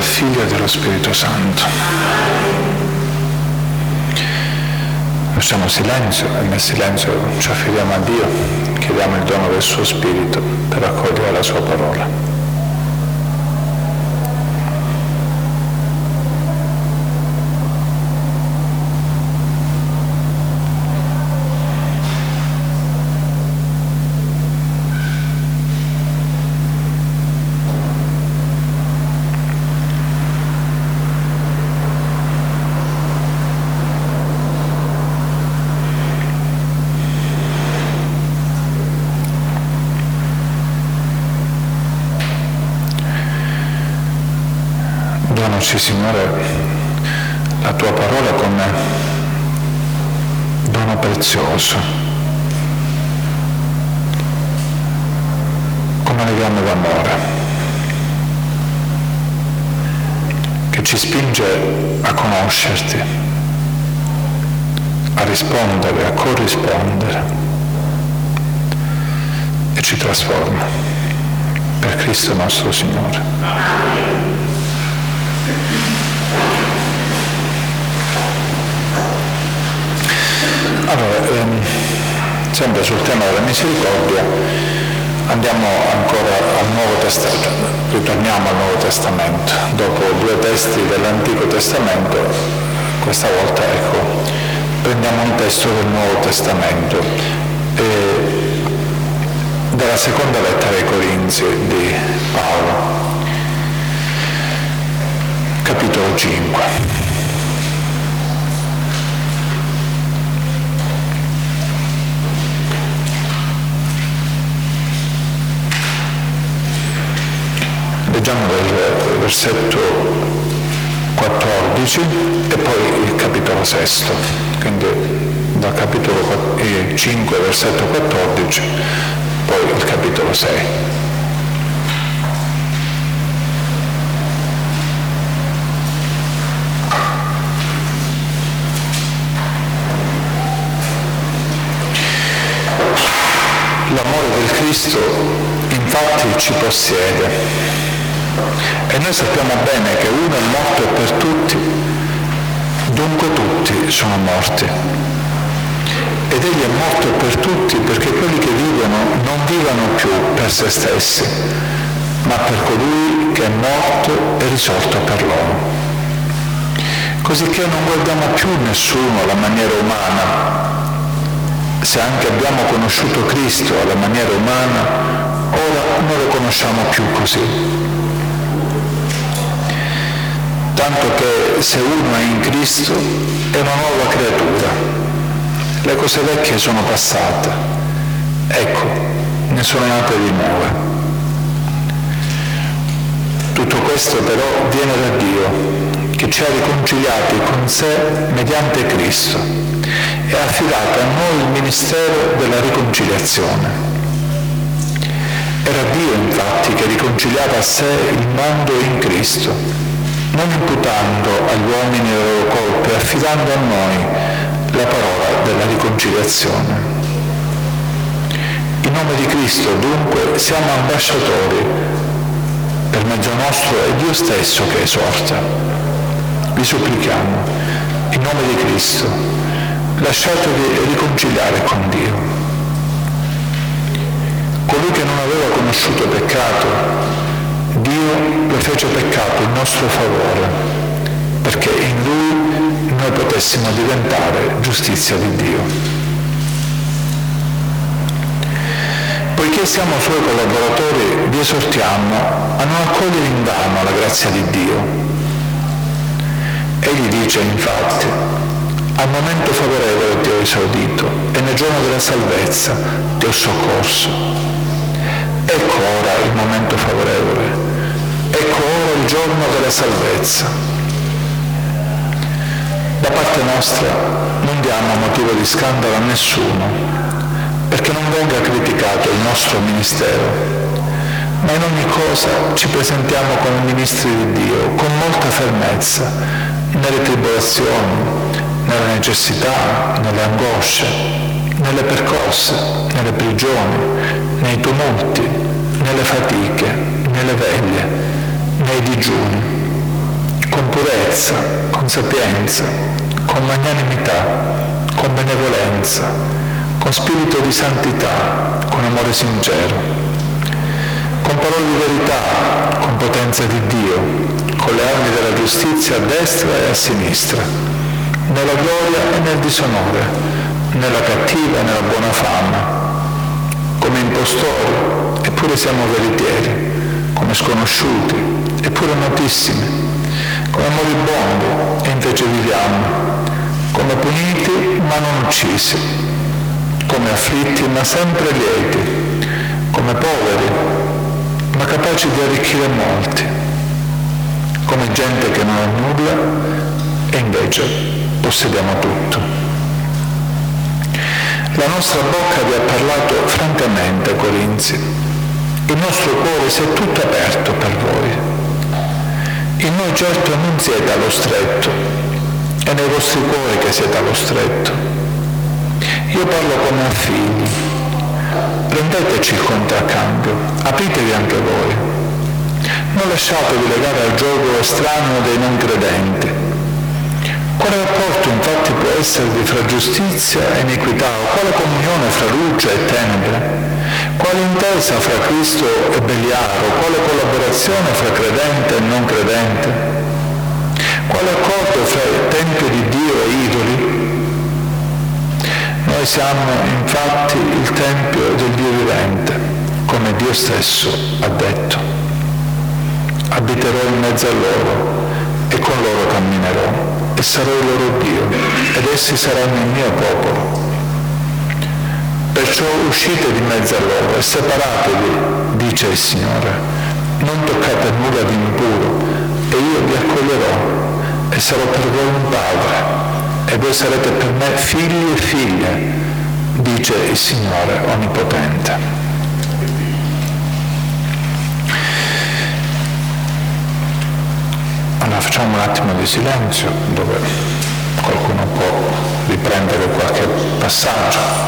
Figlio e dello Spirito Santo. Facciamo silenzio e nel silenzio ci affidiamo a Dio, chiediamo il dono del suo Spirito per accogliere la sua parola. Donaci, Signore, la tua parola come dono prezioso, come legame d'amore, che ci spinge a conoscerti, a rispondere, a corrispondere e ci trasforma. Per Cristo nostro Signore. Allora, sempre sul tema della misericordia, andiamo ancora al Nuovo Testamento, ritorniamo al Nuovo Testamento. Dopo 2 testi dell'Antico Testamento, questa volta prendiamo un testo del Nuovo Testamento, dalla seconda lettera ai Corinzi di Paolo, capitolo 5. Leggiamo dal versetto 14 e poi il capitolo 6, quindi dal capitolo 5, versetto 14, poi il capitolo 6. L'amore del Cristo infatti ci possiede. E noi sappiamo bene che uno è morto per tutti, dunque tutti sono morti. Ed egli è morto per tutti perché quelli che vivono non vivano più per se stessi, ma per colui che è morto e risorto per loro. Cosicché non guardiamo più nessuno alla maniera umana. Se anche abbiamo conosciuto Cristo alla maniera umana, ora non lo conosciamo più così. Tanto che se uno è in Cristo è una nuova creatura. Le cose vecchie sono passate, ecco, ne sono nate di nuove. Tutto questo però viene da Dio, che ci ha riconciliati con sé mediante Cristo e ha affidato a noi il ministero della riconciliazione. Era Dio infatti che riconciliava a sé il mondo in Cristo, non imputando agli uomini le loro colpe, affidando a noi la parola della riconciliazione. In nome di Cristo, dunque, siamo ambasciatori. Per mezzo nostro è Dio stesso che esorta. Vi supplichiamo, in nome di Cristo, lasciatevi riconciliare con Dio. Colui che non aveva conosciuto peccato, Dio lo fece peccato in nostro favore, perché in Lui noi potessimo diventare giustizia di Dio. Poiché siamo Suoi collaboratori, vi esortiamo a non accogliere invano la grazia di Dio. Egli dice infatti: al momento favorevole ti ho esaudito e nel giorno della salvezza ti ho soccorso. Ecco ora il momento favorevole, ecco ora il giorno della salvezza. Da parte nostra non diamo motivo di scandalo a nessuno, perché non venga criticato il nostro ministero, ma in ogni cosa ci presentiamo come ministri di Dio, con molta fermezza, nelle tribolazioni, nelle necessità, nelle angosce, nelle percosse, nelle prigioni, nei tumulti, nelle fatiche, nelle veglie, nei digiuni, con purezza, con sapienza, con magnanimità, con benevolenza, con spirito di santità, con amore sincero, con parole di verità, con potenza di Dio, con le armi della giustizia a destra e a sinistra, nella gloria e nel disonore, nella cattiva e nella buona fama, come impostori, eppure siamo veritieri, come sconosciuti, eppure notissimi, come moribondi, e invece viviamo, come puniti, ma non uccisi, come afflitti, ma sempre lieti, come poveri, ma capaci di arricchire molti, come gente che non ha nulla, e invece possediamo tutto. La nostra bocca vi ha parlato francamente, Corinzi. Il nostro cuore si è tutto aperto per voi. In noi certo non siete allo stretto, è nei vostri cuori che siete allo stretto. Io parlo come a figli. Prendeteci il conto a cambio, apritevi anche voi. Non lasciatevi legare al gioco estraneo dei non credenti. Quale rapporto infatti può esservi fra giustizia e iniquità, o quale comunione fra luce e tenebre? Quale intesa fra Cristo e Beliaro? Quale collaborazione fra credente e non credente? Quale accordo fra il Tempio di Dio e idoli? Noi siamo infatti il Tempio del Dio vivente, come Dio stesso ha detto. Abiterò in mezzo a loro e con loro camminerò. E sarò il loro Dio, ed essi saranno il mio popolo. Perciò uscite di mezzo a loro e separatevi, dice il Signore. Non toccate nulla di impuro, e io vi accoglierò, e sarò per voi un padre, e voi sarete per me figli e figlie, dice il Signore Onnipotente. Allora facciamo un attimo di silenzio dove qualcuno può riprendere qualche passaggio.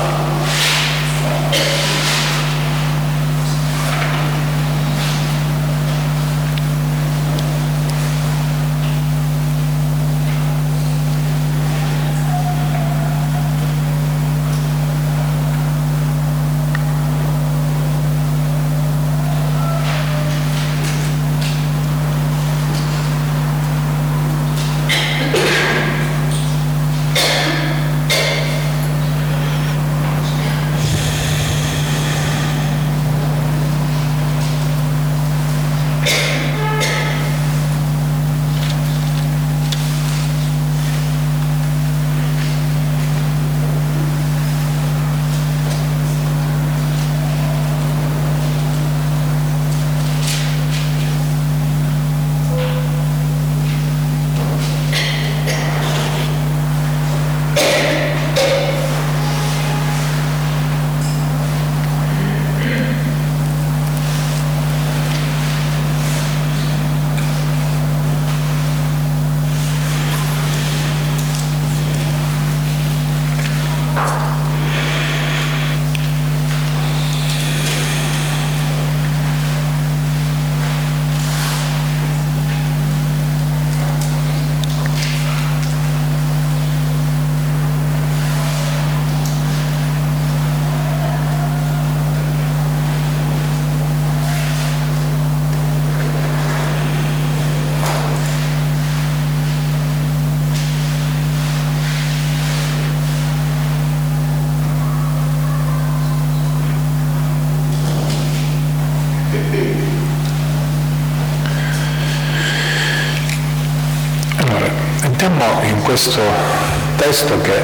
Entriamo in questo testo che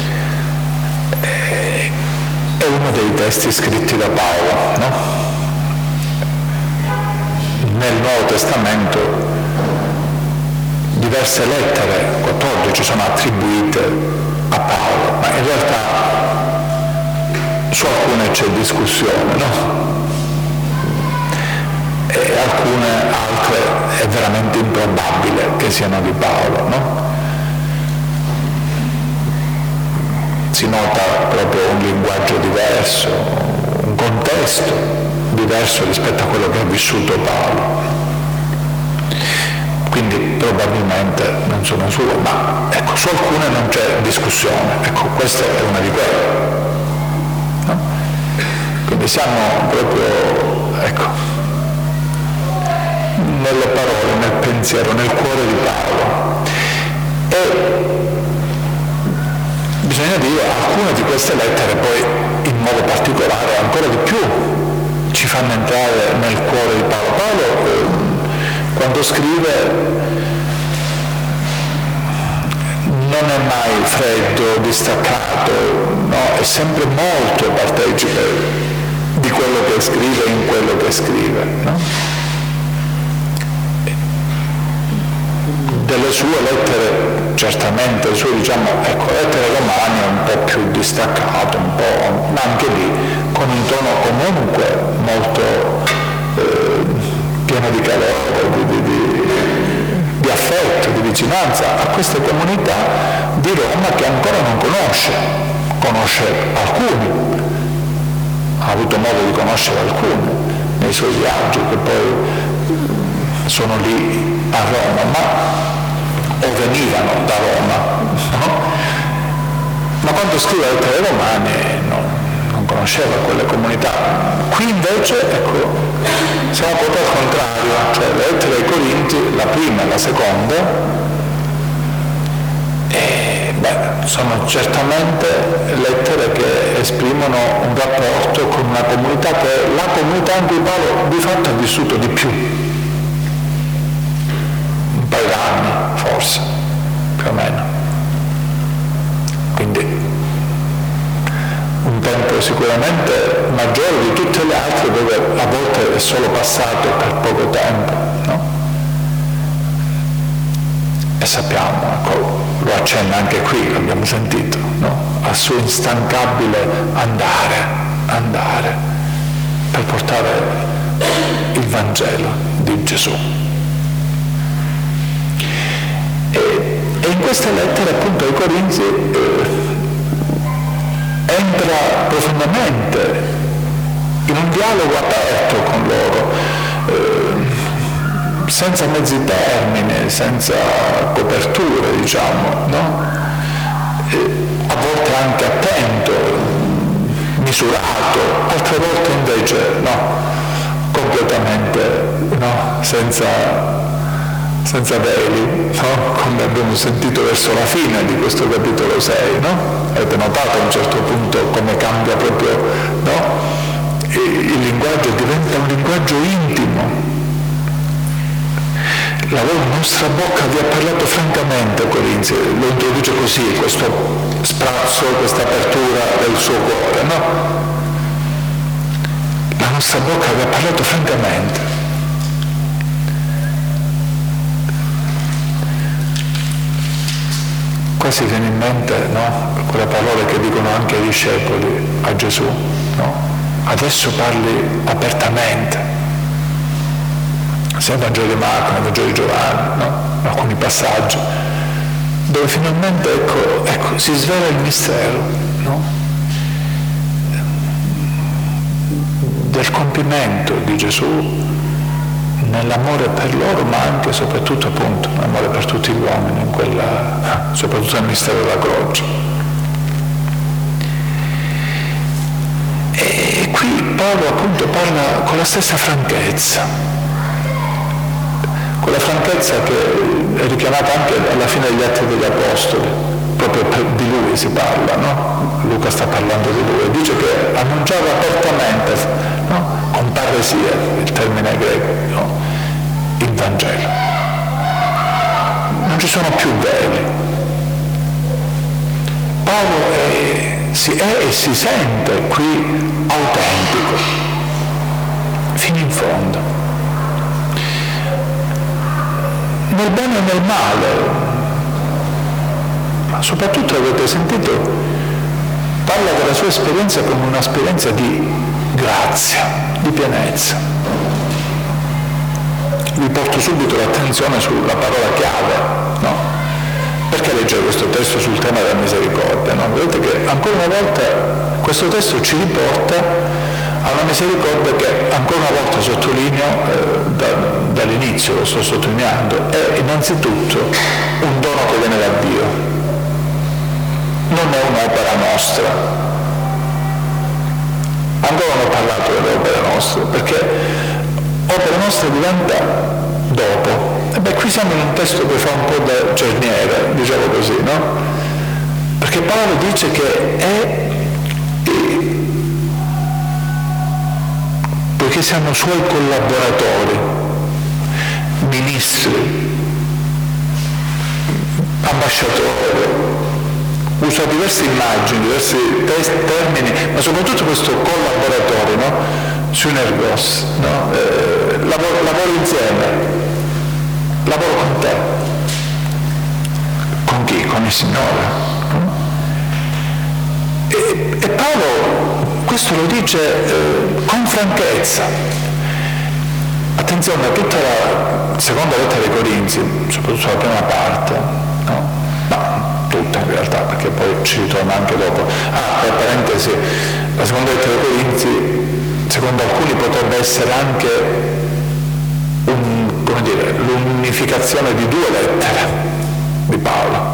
è uno dei testi scritti da Paolo, no? Nel Nuovo Testamento diverse lettere, 14, sono attribuite a Paolo, ma in realtà su alcune c'è discussione, no? E alcune altre è veramente improbabile che siano di Paolo, no? Si nota proprio un linguaggio diverso, un contesto diverso rispetto a quello che ha vissuto Paolo. Quindi probabilmente non sono sue, ma ecco, su alcune non c'è discussione, ecco, questa è una di quelle, no? Quindi siamo proprio, ecco, nelle parole, nel pensiero, nel cuore di Paolo. E bisogna dire, alcune di queste lettere poi in modo particolare ancora di più ci fanno entrare nel cuore di Paolo. Paolo quando scrive non è mai freddo, distaccato, no? È sempre molto partecipe di quello che scrive in quello che scrive, no? Delle sue lettere, certamente, le sue, diciamo, ecco, lettere romane un po' più distaccato, un po', ma anche lì con un tono comunque molto pieno di calore, di affetto, di vicinanza a queste comunità di Roma che ancora non conosce alcuni, ha avuto modo di conoscere alcuni nei suoi viaggi che poi sono lì a Roma, o venivano da Roma, no? Ma quando scrive lettere romane non conosceva quelle comunità. Qui invece, ecco, siamo proprio al contrario, cioè le lettere ai Corinti, la prima e la seconda, sono certamente lettere che esprimono un rapporto con una comunità che è la comunità in cui Paolo di fatto ha vissuto di più, un paio d'anni forse, più o meno, quindi un tempo sicuramente maggiore di tutte le altre dove a volte è solo passato per poco tempo, no? E sappiamo, ecco, lo accenna anche qui, l'abbiamo sentito, no? Al suo instancabile andare per portare il Vangelo di Gesù. E in queste lettere appunto ai Corinzi entra profondamente in un dialogo aperto con loro, senza mezzi termini, senza coperture, diciamo, no? A volte anche attento, misurato, altre volte invece no, completamente no, senza veli, no? Come abbiamo sentito verso la fine di questo capitolo 6, no? Avete notato a un certo punto come cambia proprio, no? Il linguaggio diventa un linguaggio intimo. La nostra bocca vi ha parlato francamente, Corinzi, lo introduce così, questo sprazzo, questa apertura del suo cuore, no? La nostra bocca vi ha parlato francamente. Quasi viene in mente, no? Quelle parole che dicono anche i discepoli a Gesù, no? Adesso parli apertamente. Sia il Vangelo di Marco, nel Vangelo di Giovanni, no? In alcuni passaggi, dove finalmente ecco, si svela il mistero, no? Del compimento di Gesù nell'amore per loro, ma anche e soprattutto appunto l'amore per tutti gli uomini, soprattutto nel mistero della croce. E qui Paolo appunto parla con la stessa franchezza, quella franchezza che è richiamata anche alla fine degli Atti degli Apostoli, proprio di lui si parla, no? Luca sta parlando di lui e dice che annunciava apertamente, no? Con parresia, il termine greco, no? Il Vangelo. Non ci sono più veli. Paolo si è e si sente qui autentico, fino in fondo. Nel bene e nel male, ma soprattutto avete sentito, parla della sua esperienza come un'esperienza di grazia, di pienezza. Vi porto subito l'attenzione sulla parola chiave, no? Perché leggere questo testo sul tema della misericordia? No? Vedete che ancora una volta questo testo ci riporta a una misericordia che, ancora una volta sottolineo, dall'inizio lo sto sottolineando, è innanzitutto un dono che viene da Dio, non è un'opera nostra. Ancora non ho parlato delle opere nostre, perché opera nostra diventa dopo. E qui siamo in un testo che fa un po' da cerniera, diciamo così, no? Perché Paolo dice che poiché siamo suoi collaboratori, ministri, ambasciatori, usa diverse immagini, diversi termini, ma soprattutto questo collaboratore, no? Synergos, no? Lavoro insieme, lavoro con te. Con chi? Con il Signore. No? E Paolo questo lo dice con franchezza. Attenzione a tutta la seconda lettera dei Corinzi, soprattutto la prima parte, no? Ma tutta in realtà, perché poi ci ritorna anche dopo. Per parentesi, la seconda lettera dei Corinzi, secondo alcuni, potrebbe essere anche l'unificazione di due lettere di Paolo.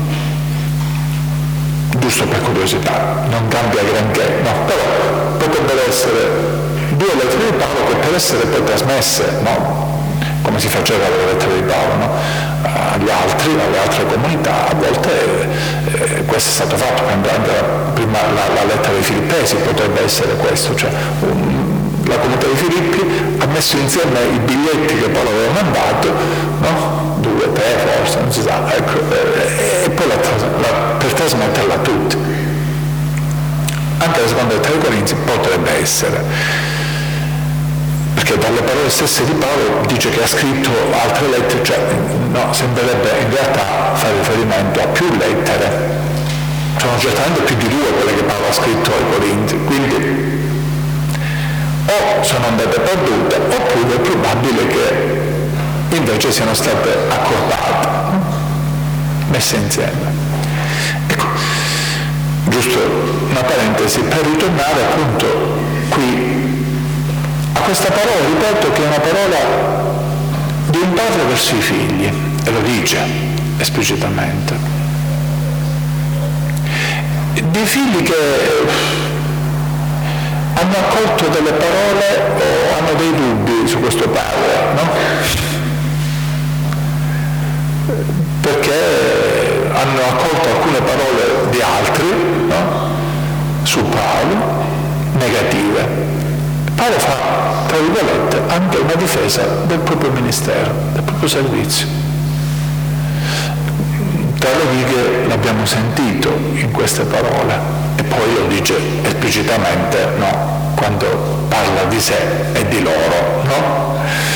Giusto per curiosità, non cambia granché, no, però potrebbero essere due lettere di Paolo che per essere poi trasmesse, no, come si faceva con le lettere di Paolo, no, alle altre comunità, a volte questo è stato fatto, prima la lettera dei Filippesi potrebbe essere questo, cioè la comunità di Filippi ha messo insieme i biglietti che Paolo aveva mandato, no? 2, 3 forse, non si sa, ecco, e poi per trasmetterla a tutti. Anche la seconda lettera dei Corinzi potrebbe essere, perché dalle parole stesse di Paolo dice che ha scritto altre lettere, cioè no, sembrerebbe in realtà fare riferimento a più lettere. Sono certamente più di 2 quelle che Paolo ha scritto ai Corinzi, quindi o sono andate perdute oppure è probabile che invece siano state accorpate, messe insieme. Ecco, giusto una parentesi per ritornare appunto qui a questa parola, ripeto che è una parola di un padre verso i figli, e lo dice esplicitamente, dei figli che hanno accolto delle parole o hanno dei dubbi su questo padre, no? Perché hanno accolto alcune parole di altri, no? Su Paolo, negative. Paolo fa, tra virgolette, anche una difesa del proprio ministero, del proprio servizio. Tra le righe l'abbiamo sentito in queste parole. E poi lo dice esplicitamente, no? Quando parla di sé e di loro, no?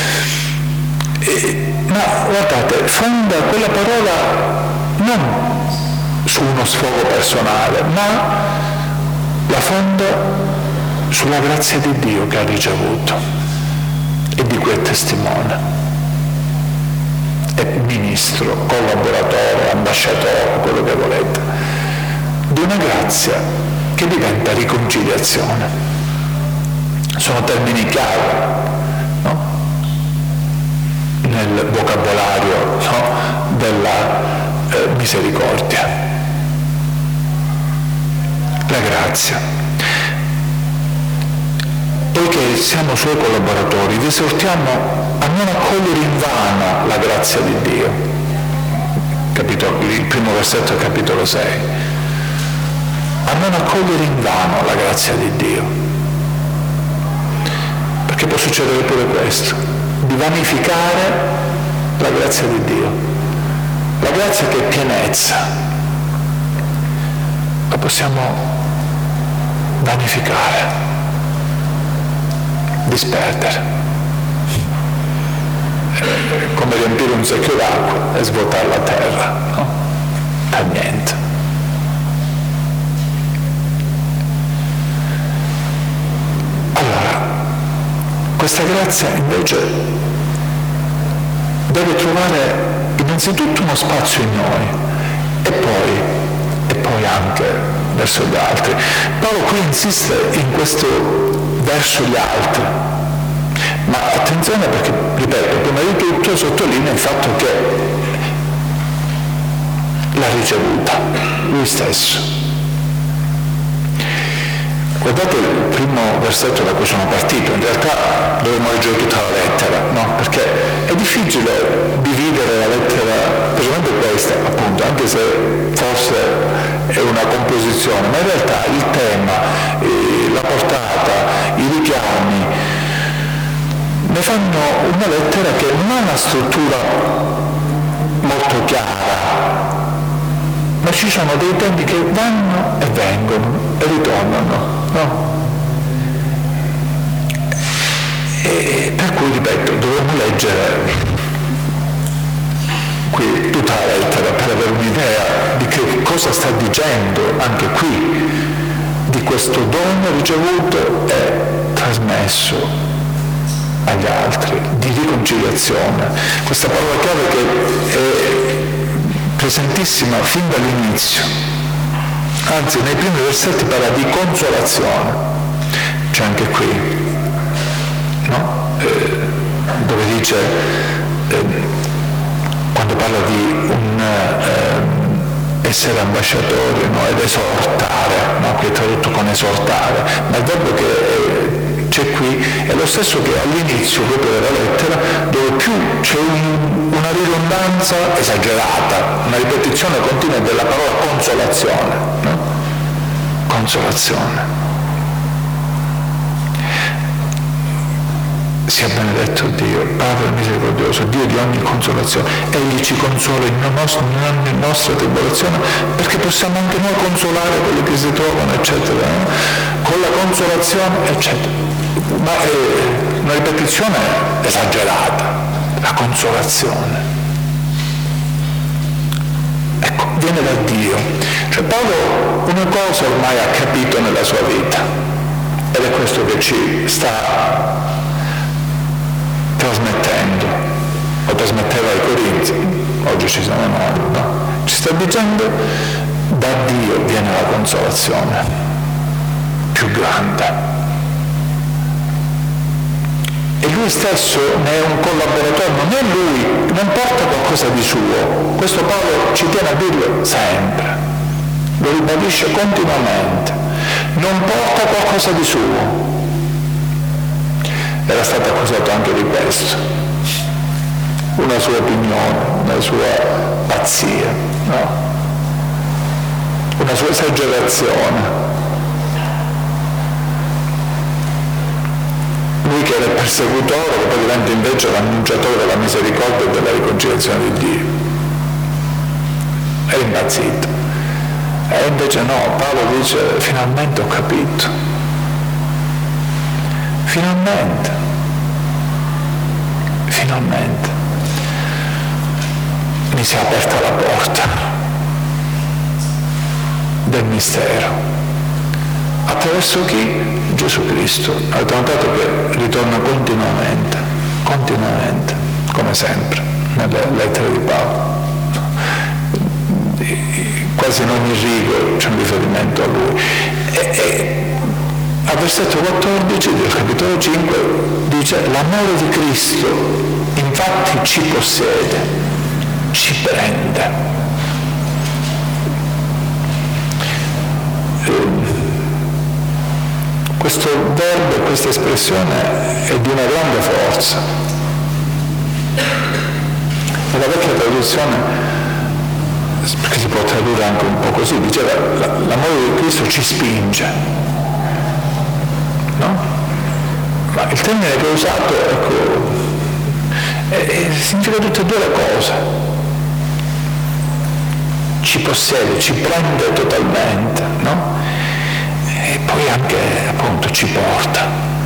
Ma guardate, fonda quella parola non su uno sfogo personale, ma la fonda sulla grazia di Dio che ha ricevuto e di cui è testimone. È ministro, collaboratore, ambasciatore, quello che volete, di una grazia che diventa riconciliazione. Sono termini chiave, no? Nel vocabolario, no? Della misericordia. La grazia. Poiché siamo suoi collaboratori, vi esortiamo a non accogliere in vano la grazia di Dio. Il primo versetto del capitolo 6. A non accogliere in vano la grazia di Dio, perché può succedere pure questo, di vanificare la grazia di Dio, la grazia che è pienezza, la possiamo vanificare, disperdere, come riempire un secchio d'acqua e svuotare la terra, no? Per niente. Questa grazia invece deve trovare innanzitutto uno spazio in noi e poi anche verso gli altri. Paolo qui insiste in questo verso gli altri. Ma attenzione perché, ripeto, prima di tutto sottolinea il fatto che l'ha ricevuta lui stesso. Guardate il primo versetto da cui sono partito, in realtà dovremmo leggere tutta la lettera, no? Perché è difficile dividere la lettera, specialmente questa, appunto, anche se forse è una composizione, ma in realtà il tema, la portata, i richiami, ne fanno una lettera che non ha una struttura molto chiara, ma ci sono dei tempi che vanno e vengono e ritornano, no? E per cui, ripeto, dovremmo leggere qui tutta la lettera per avere un'idea di che cosa sta dicendo anche qui, di questo dono ricevuto e trasmesso agli altri, di riconciliazione. Questa parola chiave che è presentissima fin dall'inizio, anzi nei primi versetti parla di consolazione, c'è anche qui, no? Dove dice, quando parla di essere ambasciatori, no? Ed esortare, no? Che è tradotto con esortare, ma il verbo che c'è qui è lo stesso che all'inizio proprio della lettera, dove più c'è una ridondanza esagerata, una ripetizione continua della parola consolazione, no? Consolazione. Sia benedetto Dio, Padre misericordioso, Dio di ogni consolazione. Egli ci consola in ogni nostra tribolazione, perché possiamo anche noi consolare quelli che si trovano, eccetera, no? Con la consolazione, eccetera. Ma è una ripetizione esagerata, la consolazione. Ecco, viene da Dio. Cioè Paolo una cosa ormai ha capito nella sua vita, ed è questo che ci sta trasmettendo, o trasmetteva ai Corinzi, oggi ci siamo noi, no? Ci sta dicendo, da Dio viene la consolazione più grande. E lui stesso ne è un collaboratore, non è lui, non porta qualcosa di suo. Questo Paolo ci tiene a dirlo sempre, lo ribadisce continuamente, non porta qualcosa di suo. Era stato accusato anche di questo, una sua opinione, una sua pazzia, no? Una sua esagerazione. Lui che era il persecutore, che poi diventa invece l'annunciatore della misericordia e della riconciliazione di Dio. Era impazzito. E invece no, Paolo dice, finalmente ho capito. Finalmente. Mi si è aperta la porta del mistero. Attraverso chi? Gesù Cristo. Avete notato che ritorna continuamente, come sempre, nelle lettere di Paolo. Quasi in ogni rigo c'è un riferimento a lui. Al versetto 14 del capitolo 5 dice: l'amore di Cristo infatti ci possiede, ci prende. Questo verbo e questa espressione è di una grande forza. Nella vecchia traduzione, perché si può tradurre anche un po' così, diceva l'amore di Cristo ci spinge, no? Ma il termine che ho usato, ecco, significa tutte e due le cose. Ci possiede, ci prende totalmente, no? E poi anche, appunto, ci porta.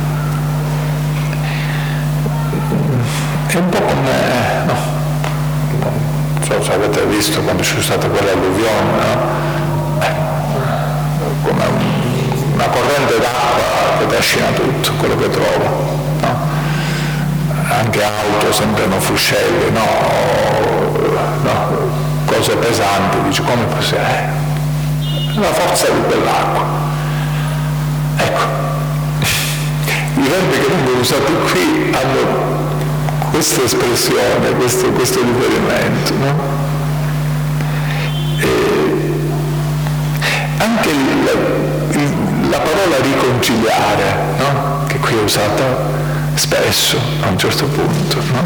È un po' come, no? Non so se avete visto quando c'è stata quella alluvione, no? Come una corrente d'acqua che trascina tutto quello che trova, no? Anche auto sembrano fuscelli, no? Cose pesanti, dici come possiamo? La forza di quell'acqua. Ecco, i verbi che vengono usati qui hanno questa espressione, questo riferimento, no? Anche la parola riconciliare, no? Che qui è usata spesso a un certo punto, no?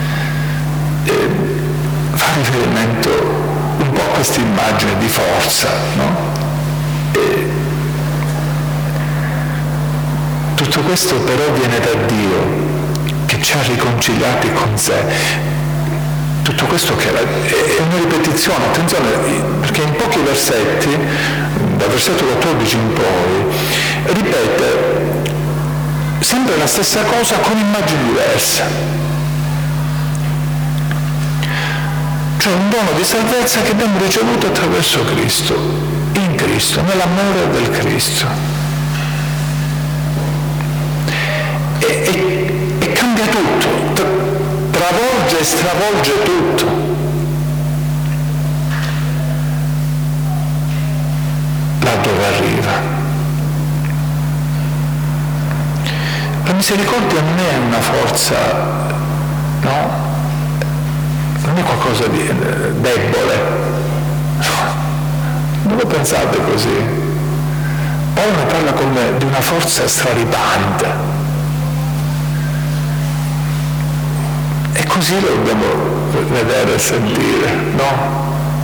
Fa riferimento un po' a questa immagine di forza, no? Tutto questo però viene da Dio, che ci ha riconciliati con sé. Tutto questo che è una ripetizione, attenzione, perché in pochi versetti, dal versetto 14 in poi, ripete sempre la stessa cosa con immagini diverse. Cioè un dono di salvezza che abbiamo ricevuto attraverso Cristo, in Cristo, nell'amore del Cristo. E cambia tutto, travolge e stravolge tutto. Là dove arriva. La misericordia non è una forza, no? Non è qualcosa di debole. Non lo pensate così. Paolo ne parla come di una forza straripante. E così lo dobbiamo vedere e sentire, no?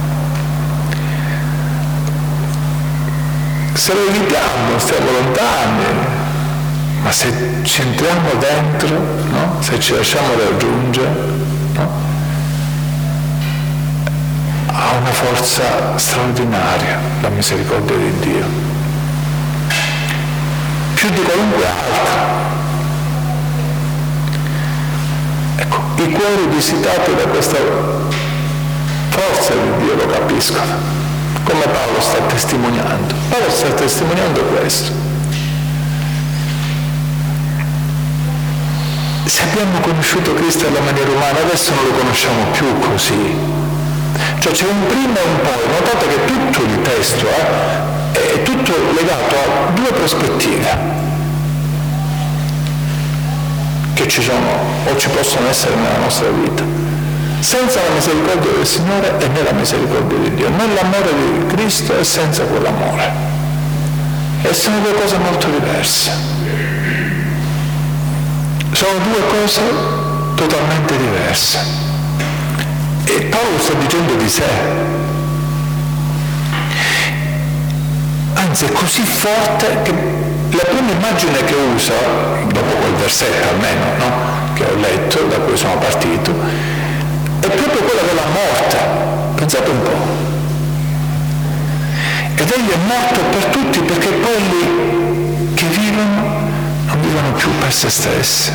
Se lo evitiamo, stiamo lontani, ma se ci entriamo dentro, no? Se ci lasciamo raggiungere, no? Ha una forza straordinaria la misericordia di Dio, più di qualunque altra. Ecco, i cuori visitati da questa forza di Dio lo capiscono, come Paolo sta testimoniando. Paolo sta testimoniando questo. Se abbiamo conosciuto Cristo alla maniera umana, adesso non lo conosciamo più così. Cioè c'è un prima e un poi. Notate che tutto il testo è tutto legato a due prospettive che ci sono o ci possono essere nella nostra vita, senza la misericordia del Signore e nella misericordia di Dio, nell'amore di Cristo e senza quell'amore. E sono due cose molto diverse. Sono due cose totalmente diverse. E Paolo sta dicendo di sé. Anzi, è così forte che la prima immagine che usa, dopo quel versetto almeno, no? Che ho letto, da cui sono partito, è proprio quella della morte. Pensate un po'. Ed egli è morto per tutti, perché quelli che vivono non vivono più per se stessi.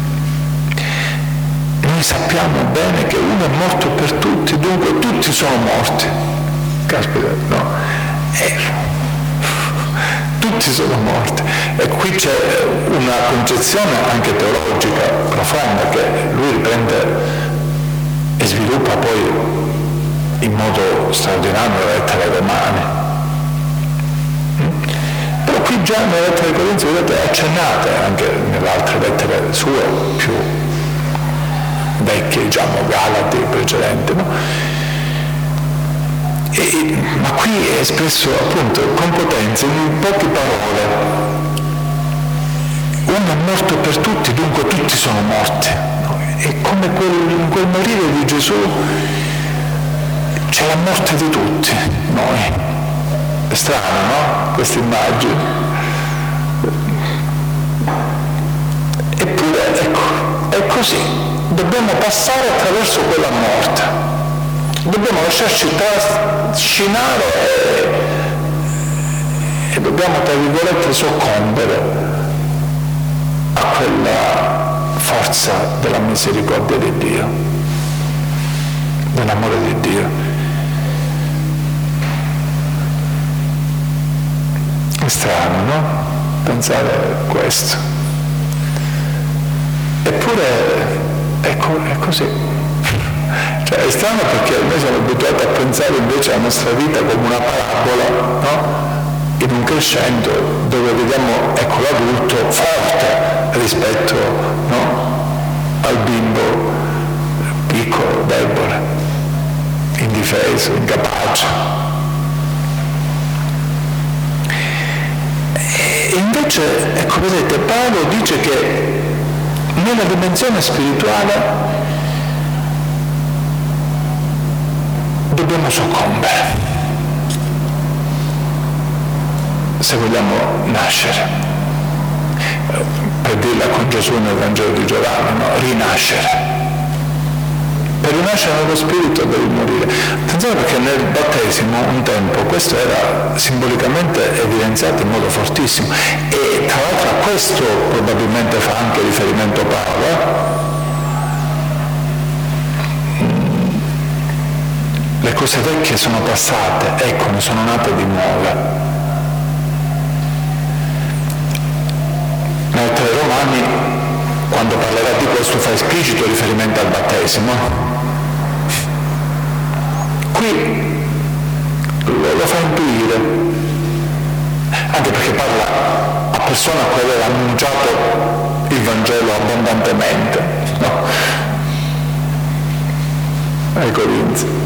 Noi sappiamo bene che uno è morto per tutti, dunque tutti sono morti. Caspita, no? Tutti sono morti. E qui c'è una concezione anche teologica profonda che lui riprende e sviluppa poi in modo straordinario nelle lettere ai Romani. Però qui già nelle lettere ai Corinzi vedete accennate, anche nelle altre lettere sue più vecchie, diciamo Galati precedenti, no? Ma qui è espresso appunto con potenza, in poche parole. Uno è morto per tutti, dunque tutti sono morti. No? E come in quel morire di Gesù c'è la morte di tutti noi. È strano, no? Questa immagine. Eppure, ecco, è così. Dobbiamo passare attraverso quella morte. Dobbiamo lasciarci trascinare e dobbiamo, tra virgolette, soccombere a quella forza della misericordia di Dio, dell'amore di Dio. È strano, no? Pensare a questo. Eppure è così. Cioè, è strano perché noi siamo abituati a pensare invece alla nostra vita come una parabola, no? in un crescendo dove vediamo, ecco, l'adulto forte rispetto, no, al bimbo piccolo, debole, indifeso, incapace. E invece, ecco, vedete, Paolo dice che nella dimensione spirituale dobbiamo soccombere se vogliamo nascere. Per dirla con Gesù nel Vangelo di Giovanni, no? Rinascere. Per rinascere nello spirito devi morire. Attenzione, perché nel battesimo un tempo questo era simbolicamente evidenziato in modo fortissimo, e tra l'altro a questo probabilmente fa anche riferimento Paolo. Le cose vecchie sono passate, ecco, ne sono nate di nuove. Nel Romani, quando parlerà di questo, fa esplicito riferimento al battesimo. Qui lo fa intuire, anche perché parla a persone a cui aveva annunciato il Vangelo abbondantemente, no? Ai Corinzi.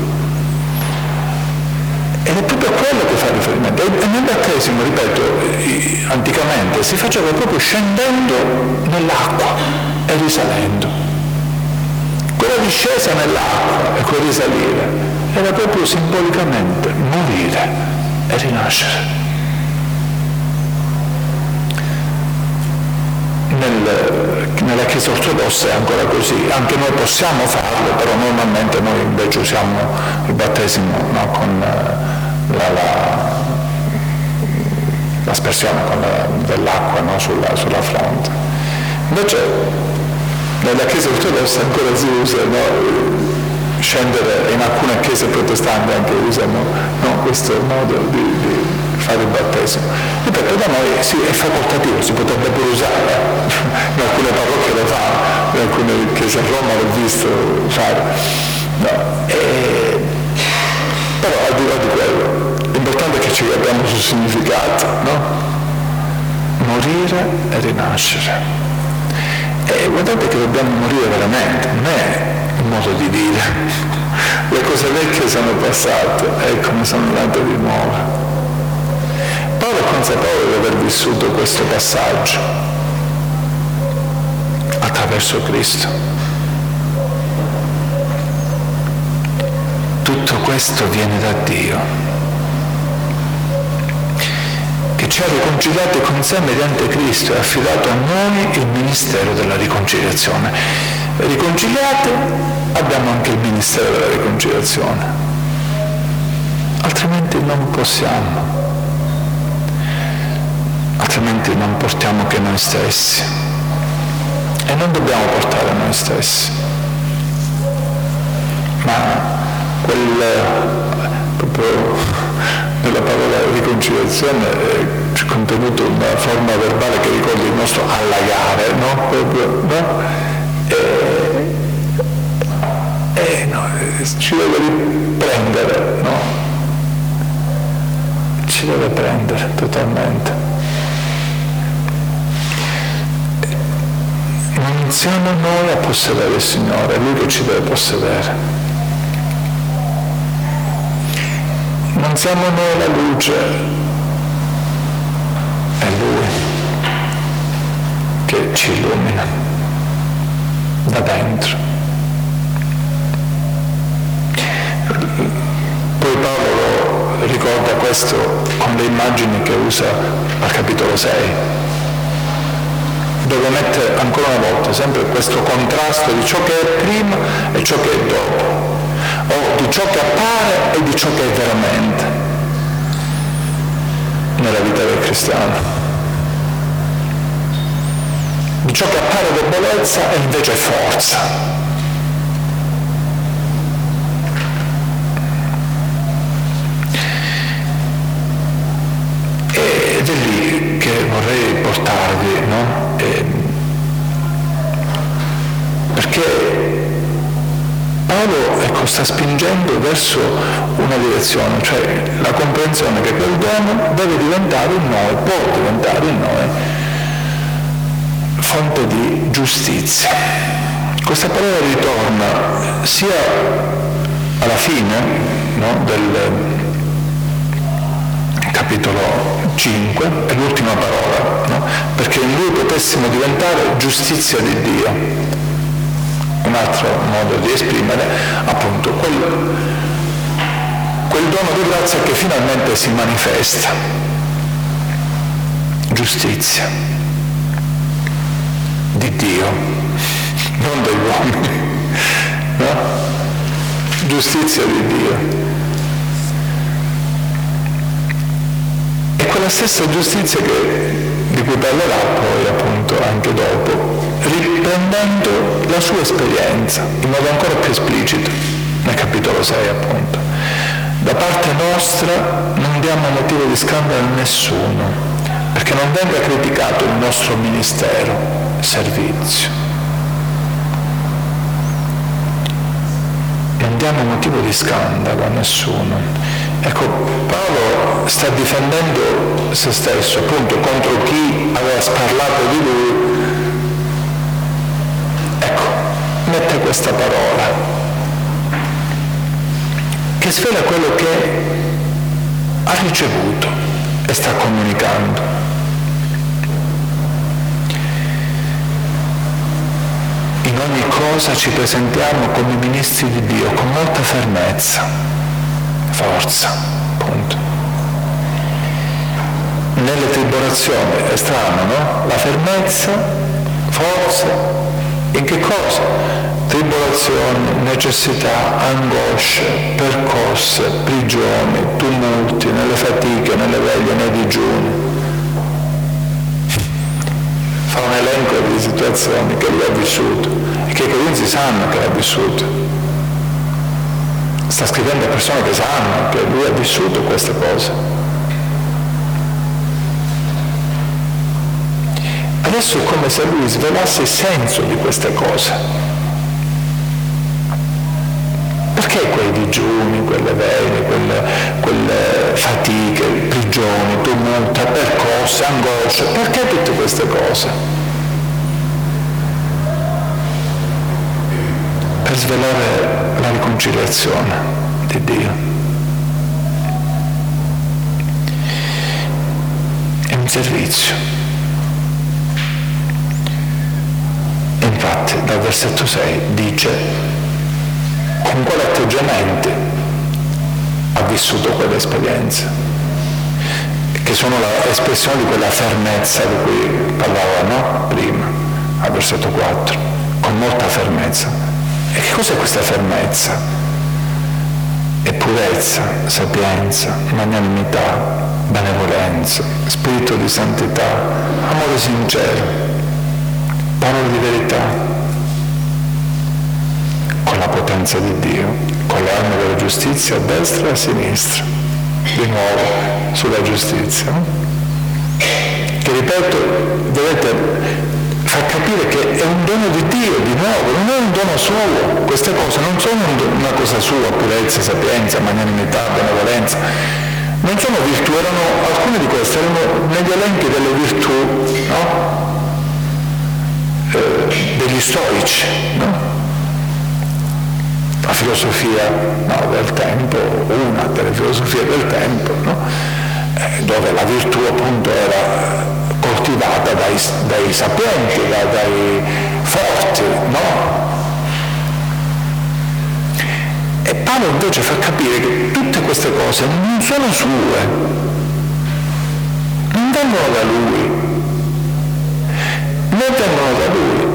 Ed è proprio quello che fa riferimento. E nel battesimo, ripeto, anticamente si faceva proprio scendendo nell'acqua e risalendo. Quella discesa nell'acqua e quel risalire era proprio simbolicamente morire e rinascere. Nella Chiesa ortodossa è ancora così, anche noi possiamo farlo, però normalmente noi invece usiamo il battesimo, no, con l'aspersione dell'acqua, no, sulla fronte. Invece nella Chiesa ortodossa ancora si usa, no, scendere, in alcune chiese protestanti anche usano, no, questo modo di fare il battesimo. Ripeto, da noi sì, è facoltativo, si potrebbe pure usare, in alcune parrocchie lo fanno, in alcune chiese a Roma l'ho visto fare, no. Però al di là di quello, l'importante è che ci capiamo sul significato, no? Morire e rinascere. E guardate che dobbiamo morire veramente, non è un modo di dire. Le cose vecchie sono passate, ecco, ne sono nate di nuove. Paolo è consapevole di aver vissuto questo passaggio attraverso Cristo. Tutto questo viene da Dio, che ci ha riconciliati con sé mediante Cristo e ha affidato a noi il ministero della riconciliazione. Riconciliati, abbiamo anche il ministero della riconciliazione, altrimenti non possiamo. Altrimenti non portiamo che noi stessi, e non dobbiamo portare noi stessi, ma proprio nella parola riconciliazione c'è contenuto una forma verbale che ricorda il nostro allagare, no? Proprio, no? Ci deve riprendere, no? Ci deve prendere totalmente. Non siamo noi a possedere il Signore, è Lui che ci deve possedere. Non siamo noi la luce, è Lui che ci illumina da dentro. Poi Paolo ricorda questo con le immagini che usa al capitolo 6, dove mette ancora una volta sempre questo contrasto di ciò che è prima e ciò che è dopo, o di ciò che appare e di ciò che è veramente nella vita del cristiano, di ciò che appare debolezza e invece è forza. Ed è lì che vorrei portarvi, no? Perché Paolo sta spingendo verso una direzione, cioè la comprensione che quel dono deve diventare in noi, può diventare in noi fonte di giustizia. Questa parola ritorna sia alla fine, no, del capitolo 5, è l'ultima parola, no? Perché in lui potessimo diventare giustizia di Dio. Un altro modo di esprimere appunto quel dono di grazia che finalmente si manifesta. Giustizia di Dio, non degli uomini, no? Giustizia di Dio. E quella stessa giustizia di cui parlerà poi appunto anche dopo, riprendendo la sua esperienza in modo ancora più esplicito, nel capitolo 6 appunto. Da parte nostra non diamo motivo di scandalo a nessuno, perché non venga criticato il nostro ministero, servizio. Non diamo motivo di scandalo a nessuno. Ecco, Paolo sta difendendo se stesso appunto contro chi aveva sparlato di lui. Ecco, mette questa parola che svela quello che ha ricevuto e sta comunicando. In ogni cosa ci presentiamo come ministri di Dio con molta fermezza, forza, punto. Nelle tribolazioni è strano, no? La fermezza, forza, in che cosa? Tribolazioni, necessità, angosce, percosse, prigioni, tumulti, nelle fatiche, nelle veglie, nei digiuni. Fa un elenco di situazioni che lui ha vissuto e che i corinzi sanno che ha vissuto. Sta scrivendo a persone che sanno che lui ha vissuto queste cose. Adesso è come se lui svelasse il senso di queste cose. Perché quei digiuni, quelle veglie, quelle fatiche, prigioni, tumulti, percosse, angosce, perché tutte queste cose? Per svelare la riconciliazione di Dio. È un servizio. E infatti dal versetto 6 dice con quali atteggiamenti ha vissuto quelle esperienze, che sono l'espressione di quella fermezza di cui parlava, no? Prima, al versetto 4, con molta fermezza. E che cos'è questa fermezza? È purezza, sapienza, magnanimità, benevolenza, spirito di santità, amore sincero, parole di verità, con la potenza di Dio, con le armi della giustizia a destra e a sinistra, di nuovo sulla giustizia, no? Che ripeto, dovete far capire che è un dono di Dio, di nuovo, non è un dono suo. Queste cose non sono una cosa sua, purezza, sapienza, magnanimità, benevolenza, non sono virtù, alcune di queste erano negli elenchi delle virtù, no? Degli stoici, no? La filosofia del tempo, una delle filosofie del tempo, no? Dove la virtù appunto era coltivata dai sapienti, dai forti, no? E Paolo invece fa capire che tutte queste cose non sono sue, non vengono da lui, non vengono da lui,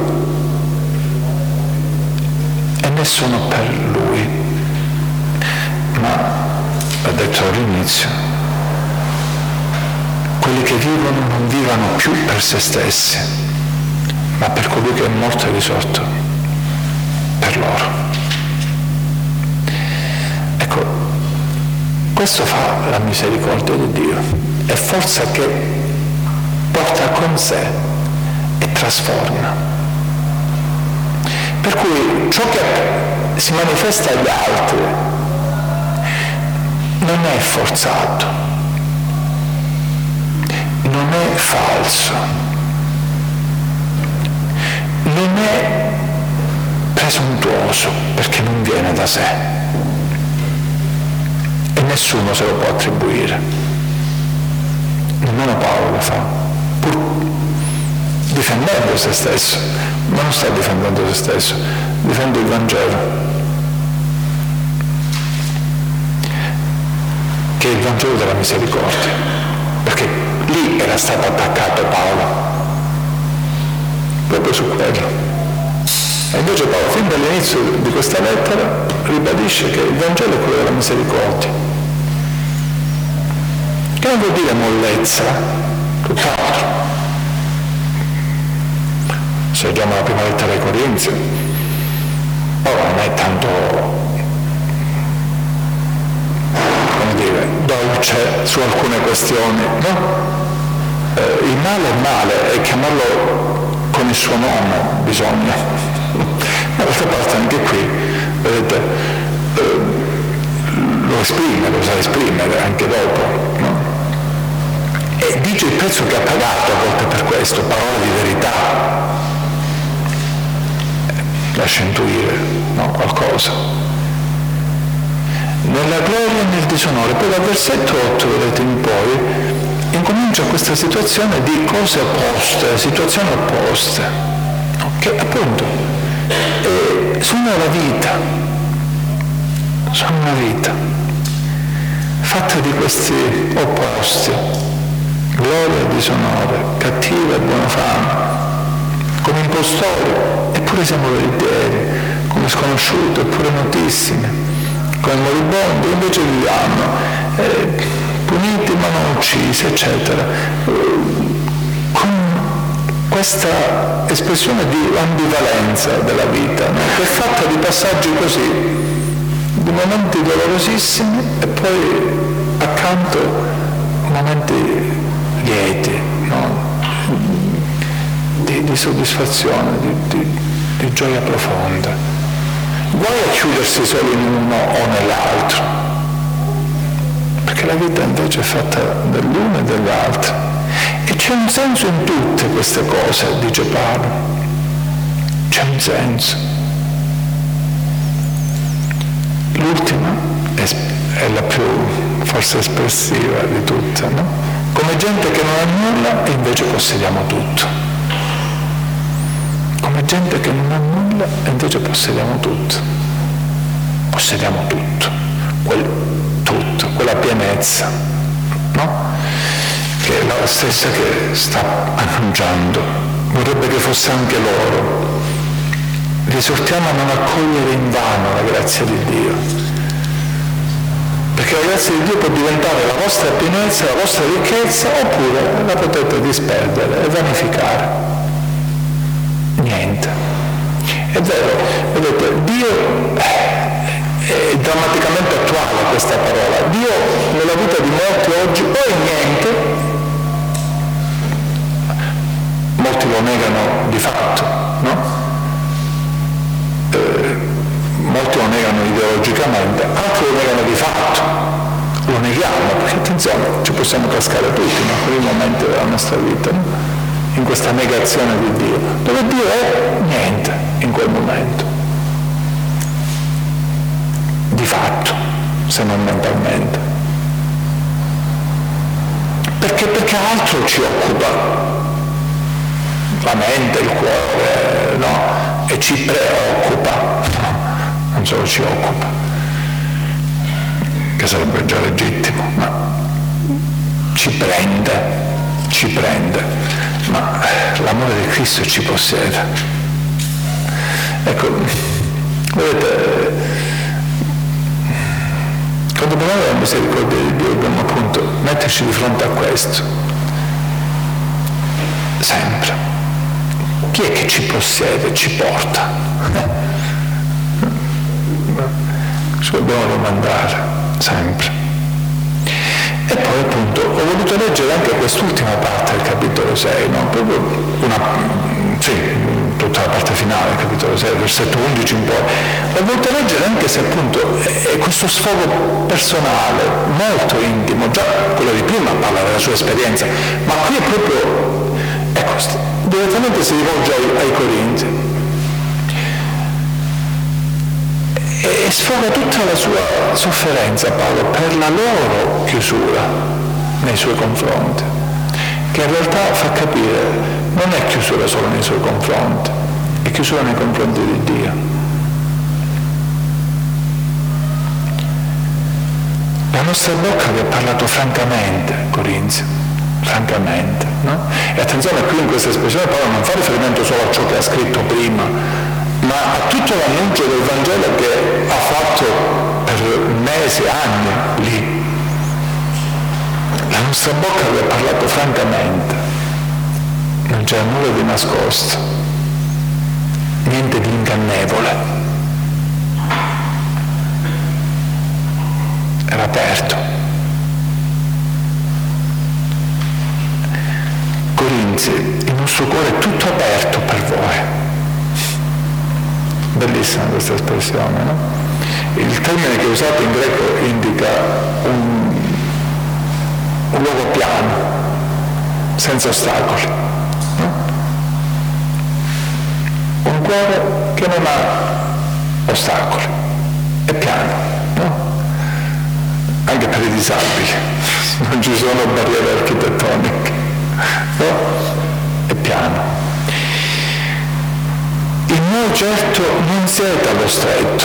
e ne sono per lui. Ma, ho detto all'inizio, quelli che vivono non vivano più per se stessi, ma per colui che è morto e risorto per loro. Ecco, questo fa la misericordia di Dio, è forza che porta con sé e trasforma. Per cui ciò che si manifesta agli altri, non è forzato, non è falso, non è presuntuoso, perché non viene da sé e nessuno se lo può attribuire. Nemmeno Paolo lo fa, pur difendendo se stesso, ma non sta difendendo se stesso, difende il Vangelo, che è il Vangelo della misericordia, perché lì era stato attaccato Paolo, proprio su quello. E invece Paolo, fin dall'inizio di questa lettera, ribadisce che il Vangelo è quello della misericordia, che non vuol dire mollezza, tutt'altro. Se leggiamo la prima lettera ai Corinzi, Paolo non è tanto, come dire, dolce su alcune questioni, no? Il male è male e chiamarlo con il suo nome bisogna. D'altra parte anche qui, vedete, lo sa esprimere anche dopo, no? E dice il prezzo che ha pagato a volte per questo, parole di verità, lascia intuire, no, qualcosa. Nella gloria e nel disonore. Poi dal versetto 8, vedete in poi, incomincia questa situazione di cose opposte, situazioni opposte, che appunto sono la vita, fatta di questi opposti, gloria e disonore, cattiva e buona fama, come impostori eppure siamo veritieri, come sconosciuti eppure notissimi, come moribondi invece viviamo, puniti ma non uccisi, eccetera, con questa espressione di ambivalenza della vita, no? Che è fatta di passaggi così, di momenti dolorosissimi e poi accanto momenti lieti, no? di soddisfazione, di gioia profonda. Guai a chiudersi solo in uno o nell'altro, perché la vita invece è fatta dell'uno e dell'altro, e c'è un senso in tutte queste cose, dice Paolo, c'è un senso. L'ultima è la più forse espressiva di tutte, no? Come gente che non ha nulla e invece possediamo tutto, come gente che non ha nulla e invece possediamo tutto, quella pienezza, no? Che è la stessa che sta annunciando, vorrebbe che fosse anche loro. Vi esortiamo a non accogliere invano la grazia di Dio, perché la grazia di Dio può diventare la vostra pienezza, la vostra ricchezza, oppure la potete disperdere e vanificare. Niente. È vero, vedete, Dio è drammaticamente attuale questa parola. Dio nella vita di molti oggi o è niente, molti lo negano di fatto, no? Molti lo negano ideologicamente, altri lo negano di fatto, lo neghiamo, perché attenzione, ci possiamo cascare tutti in alcuni momenti della nostra vita, no? In questa negazione di Dio, dove Dio è niente in quel momento, di fatto, se non mentalmente. Perché altro ci occupa, la mente, il cuore, no? E ci preoccupa, non solo ci occupa, che sarebbe già legittimo, ma ci prende, ma l'amore di Cristo ci possiede. Ecco, vedete, quando parliamo della misericordia di Dio dobbiamo appunto metterci di fronte a questo, sempre. Chi è che ci possiede, ci porta? Ci dobbiamo domandare, sempre. E poi appunto ho voluto leggere anche quest'ultima parte del capitolo 6, no? Proprio tutta la parte finale, capitolo 6, versetto 11 in poi. L'ho voluto leggere anche se appunto è questo sfogo personale, molto intimo, già quello di prima parla della sua esperienza, ma qui è proprio, ecco, direttamente si rivolge ai Corinzi e sfoga tutta la sua sofferenza, Paolo, per la loro chiusura nei suoi confronti, che in realtà fa capire non è chiusura solo nei suoi confronti, è chiusura nei confronti di Dio. La nostra bocca vi ha parlato francamente, Corinzi, francamente, no? E attenzione, qui in questa espressione Paolo non fa riferimento solo a ciò che ha scritto prima, ma a tutto l'annuncio del Vangelo che ha fatto per mesi, anni lì. La nostra bocca vi ha parlato francamente, non c'era nulla di nascosto, niente di ingannevole, era aperto. Corinzi, il nostro cuore è tutto aperto per voi. Bellissima questa espressione, no? Il termine che è usato in greco indica un luogo piano, senza ostacoli, no? Un cuore che non ha ostacoli, è piano, no? Anche per i disabili, non ci sono barriere architettoniche, no? È piano. In noi certo non siete allo stretto,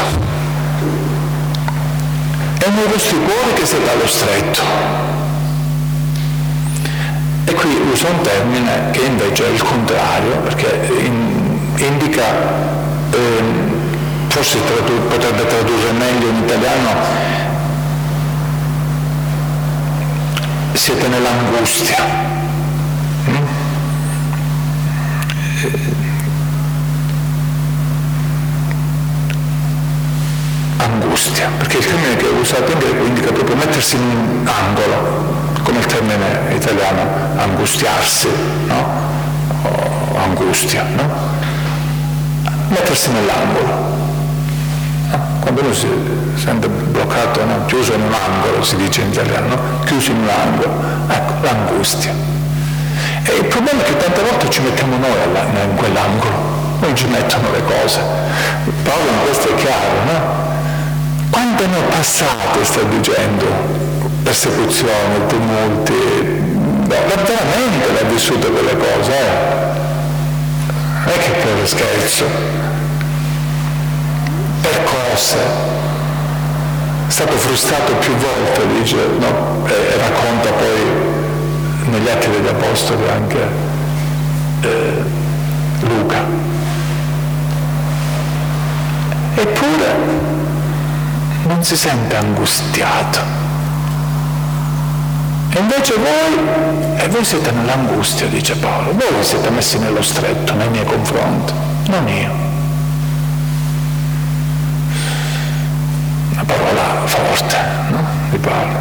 è nei vostri cuori che siete allo stretto. E qui uso un termine che invece è il contrario, perché indica, forse potrebbe tradurre meglio in italiano, siete nell'angustia. Angustia, perché il termine che è usato in greco indica proprio mettersi in un angolo, come il termine italiano angustiarsi, no? O angustia, no? Mettersi nell'angolo, no? Quando uno si sente bloccato, no? Chiuso in un angolo, si dice in italiano, no? Chiuso in un angolo, ecco, l'angustia. E il problema è che tante volte ci mettiamo noi in quell'angolo, non ci mettono le cose. Paolo in questo è chiaro, no? Quante ne ho passate, sta dicendo, persecuzioni, tumulti, veramente le ha vissute quelle cose, non è che per scherzo, percosse, è stato frustrato più volte, dice, no? E racconta poi negli Atti degli Apostoli anche Luca. Eppure non si sente angustiato. E invece voi siete nell'angustia, dice Paolo, voi siete messi nello stretto nei miei confronti, non io. Una parola forte, no? Di Paolo.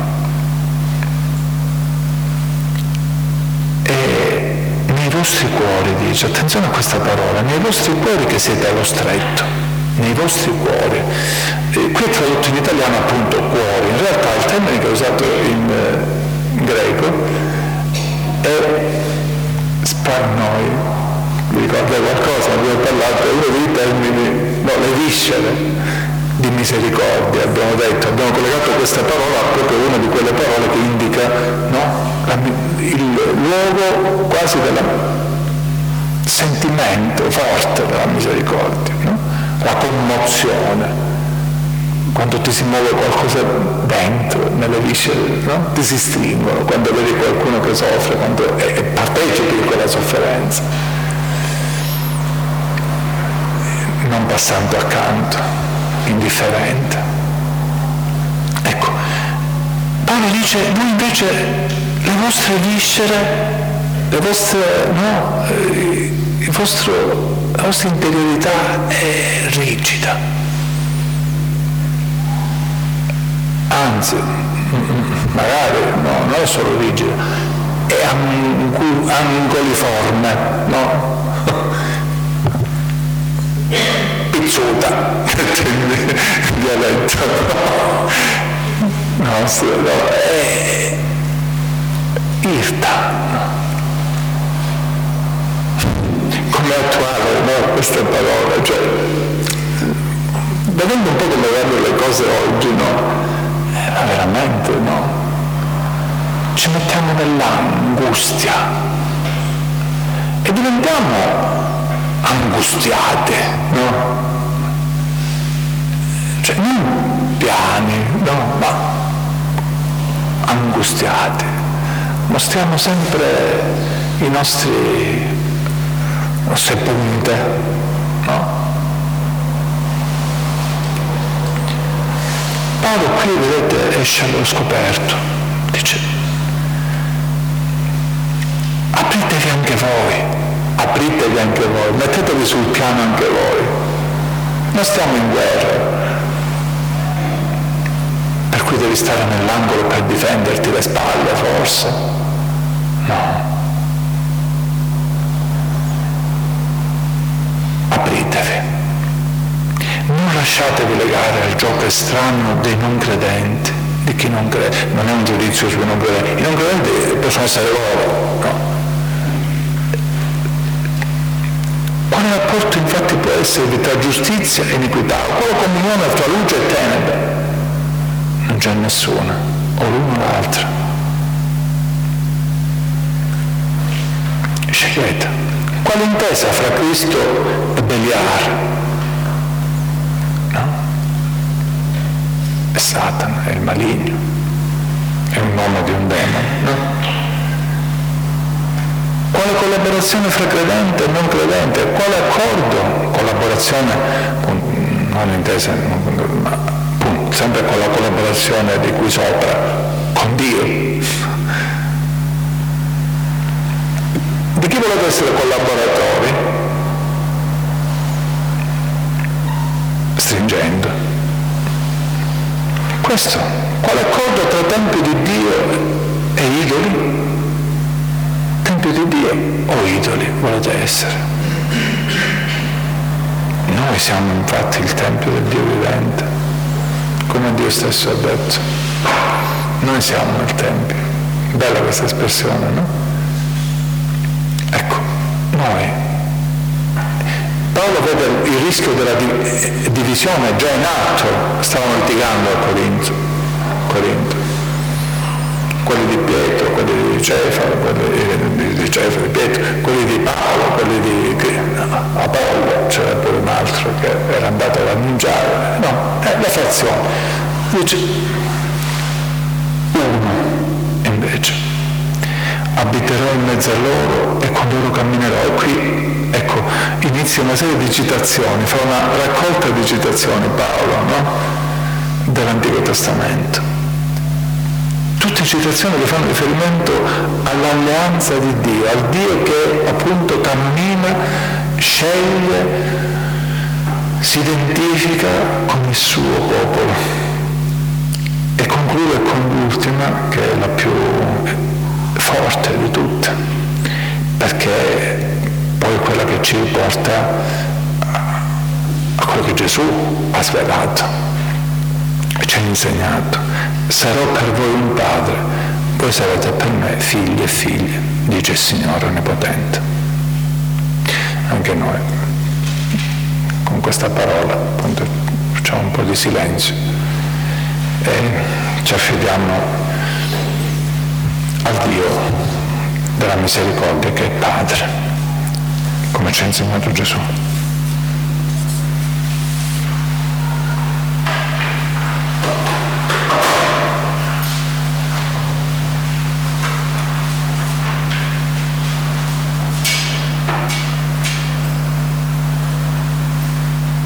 E nei vostri cuori, dice, attenzione a questa parola, nei vostri cuori che siete allo stretto. Nei vostri cuori. Qui è tradotto in italiano appunto cuori, in realtà il termine che è usato in greco è sparnoi, vi ricordate qualcosa? Abbiamo parlato, è uno dei termini, no, le viscere di misericordia, abbiamo detto, abbiamo collegato questa parola a proprio una di quelle parole che indica, no, il luogo quasi del sentimento forte della misericordia, no? La commozione, quando ti si muove qualcosa dentro, nelle viscere, no? Ti si stringono, quando vedi qualcuno che soffre, quando partecipi di quella sofferenza, non passando accanto, indifferente. Ecco, Paolo dice, voi invece le vostre viscere, le vostre, no, la vostra interiorità è rigida, anzi, magari no, non è solo rigida, è angoliforme, no? vissuta, in dialetto nostro, è irta. Come attuale, no? Questa parola, cioè, vedendo un po' come vanno le cose oggi, no? Ma veramente, no? Ci mettiamo nell'angustia e diventiamo angustiate, no? Cioè, non piani, no? Ma angustiate. Mostriamo sempre le nostre punte, no? Paolo qui, vedete, esce allo scoperto, dice: apritevi anche voi, mettetevi sul piano anche voi. Non stiamo in guerra, per cui devi stare nell'angolo per difenderti le spalle, forse. No. Apritevi. Non lasciatevi legare al gioco estraneo dei non credenti, di chi non crede. Non è un giudizio sui non credenti. I non credenti possono essere loro, no? Quale rapporto infatti può esservi tra giustizia e iniquità? Quale comunione tra luce e tenebre? Non c'è nessuna, o l'uno o l'altra. Scegliete. Quale intesa fra Cristo e Beliar? No? È Satana, è il maligno, è un nome di un demone, no? Quale collaborazione fra credente e non credente? Quale accordo? Collaborazione, non intesa, ma sempre con la collaborazione di qui sopra, con Dio. Di chi volete essere collaboratori? Stringendo. Questo, quale accordo tra tempio di Dio e idoli? Tempio di Dio o idoli volete essere? Noi siamo infatti il tempio del Dio vivente, come Dio stesso ha detto. Noi siamo nel tempio. Bella questa espressione, no? Ecco, noi. Paolo vede il rischio della divisione già in atto. Stavano litigando a Corinto. Quelli di Pietro, quelli di Cefalo, quelli di Pietro, quelli di Paolo, quelli di Apollo, c'era pure un altro che era andato ad annunciare, no, le frazioni. Dice, uno invece, abiterò in mezzo a loro e con loro camminerò. E qui, ecco, inizia una serie di citazioni, fa una raccolta di citazioni Paolo, no? Dell'Antico Testamento. Tutte citazioni che fanno riferimento all'alleanza di Dio, al Dio che appunto cammina, sceglie, si identifica con il suo popolo. E conclude con l'ultima, che è la più forte di tutte, perché poi è quella che ci riporta a quello che Gesù ha svelato e ci ha insegnato. Sarò per voi un padre, voi sarete per me figli e figlie, dice il Signore Onnipotente. Anche noi con questa parola appunto facciamo un po' di silenzio e ci affidiamo al Dio della misericordia che è Padre, come ci ha insegnato Gesù.